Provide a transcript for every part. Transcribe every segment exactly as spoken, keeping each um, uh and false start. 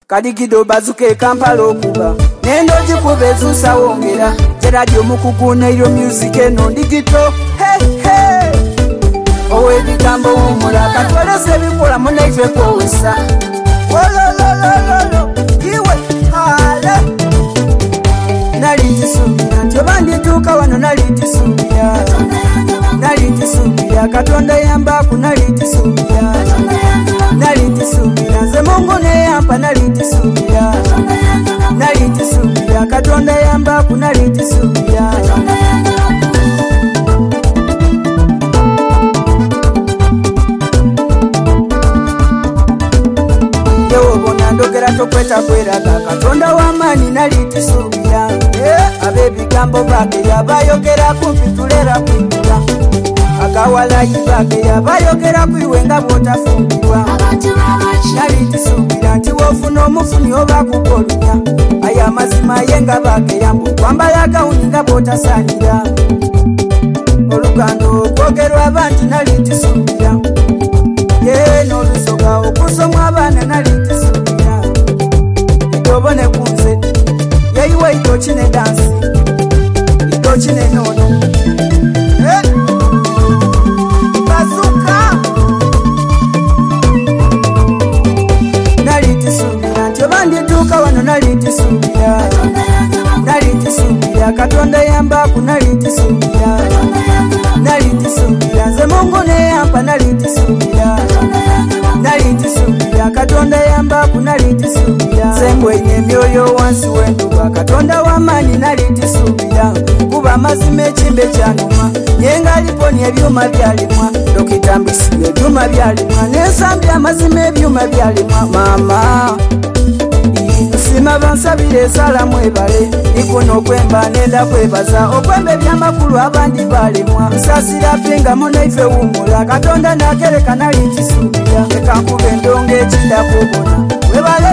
Kadigido bazuke Kampala okuba nendo jikube zusa wongera radio mukukuna iro music eno digito hey hey owe bigambo umula katwalese bikola munaife kwesa wololololo iwe hala nalitisumbira tobandi tuka wano nalitisumbira nalitisumbira katonda yamba kunalitisumbira nalitisumbira nze Mungu ne yampa nalitisumbira nalitisumbira katonda yamba kunalitisumbira yewo bona ndogera tokweta kweraga katonda wamani nalitisumbira eh abebigambo bage yabayogera kumpitulera kwitula akawala ibage yabayogera kwiwenga botafumbirwa nalitisumbira nti wofuna omufuni oba kukolunya aya mazima yenga bage yambu kwambala gawuni nga botasanira olugando okwogerwa abantu nalitisumbira ye n'olusoga okusomwa abaana nalitisumbira itobone kunze yeyiwe itokine dansi itokine nono bazuka nalitisumbira nti obandituuka wano nalitisumbira nalitisumbira katonda yambaku nalitisumbira nalitisumbira nze Mungu ne yampa nalitisumbira nalitisumbira katonda yambaku nalitisumbira sembwenye emyoyo wansi wenduba katonda wamani nalitisumbira kuba amazima ekimbe kyanuma yenga aliponi ebyuma byalimwa dokitambisi ebyuma byalimwa nensambi amazima ebyuma byalimwa mama sima bansabire sala mwebale nikuno okwemba nenda kwebaza okwembe byamakulu abandi balimwa nsasira pinga munaife wumula katonda nakereka nalitisumbira ekankube endonga ekinda kubona webale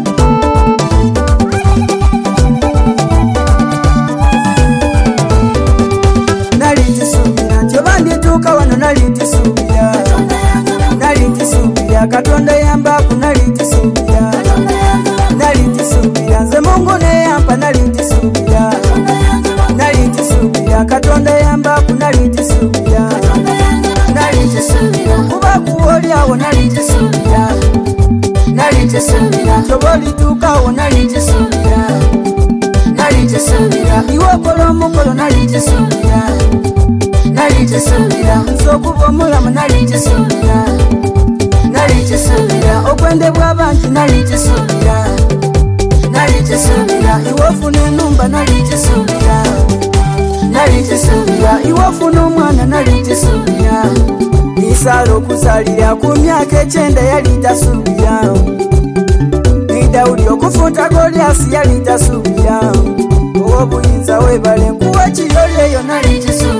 nalitisumbira nti obandituuka wano nalitisumbira nalitisumbira katonda yambaku nalitisumbira nalitisumbira nze Mungu ne yampa nalitisumbira nalitisumbira katonda yambaku nalitisumbira nalitisumbira kuba kuwolyawo nalitisumbira nalitisumbira tobolituukawo nalitisumbira nalitisumbira iwe okola omukolo nalitisumbira nalitisumbira nze okuba omulamu nalitisumbira nalitisumbira okwendebwa abantu nalitisumbira nalitisumbira iwe ofuna enumba nalitisumbira nalitisumbira iwe ofuna omwana nalitisumbira nisaala okuzaalira ku myaka ekyenda yalitasuubira ni Dawudi okufuuta Goliasi yalitasuubira ow'obuyinza webale nkuwa ekiyoli eyo nalitisumbira